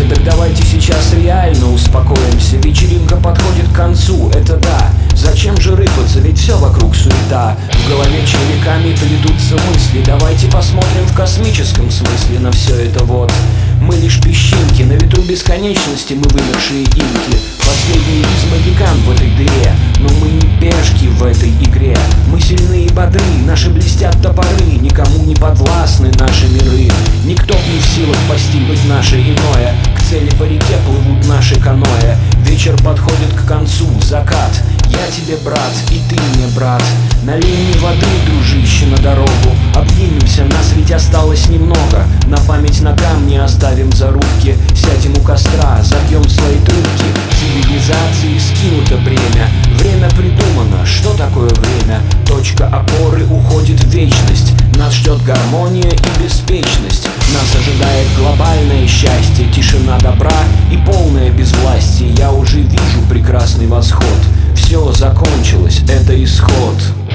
Так давайте сейчас реально успокоимся. Вечеринка подходит к концу, это да. Зачем же рыпаться, ведь все вокруг суета. В голове червяками плетутся мысли. Давайте посмотрим в космическом смысле на все это вот. Мы лишь песчинки, на ветру бесконечности мы вымершие инки. Последний из магикан в этой дыре, но мы не пешки в этой игре. Мы сильны и бодры, наши блестят топоры, никому не подвластны наши миры. Никто не в силах постигнуть наше иное. К цели по реке плывут наши каноэ. Вечер подходит к концу, закат. Я тебе брат, и ты мне брат. Налей мне воды, дружище, на дорогу. Обнимемся, нас ведь осталось немного. На память на камне оставим зарубки. Сядем у костра, забьем свои трубки. Цивилизации скинуто бремя. Время придумано, что такое время? Точка опоры уходит в вечность. Нас ждет гармония и беспечность. Нас ожидает глобальное счастье. Тишина добра и полное безвластие. Я уже вижу прекрасный восход. Все закончилось, это исход.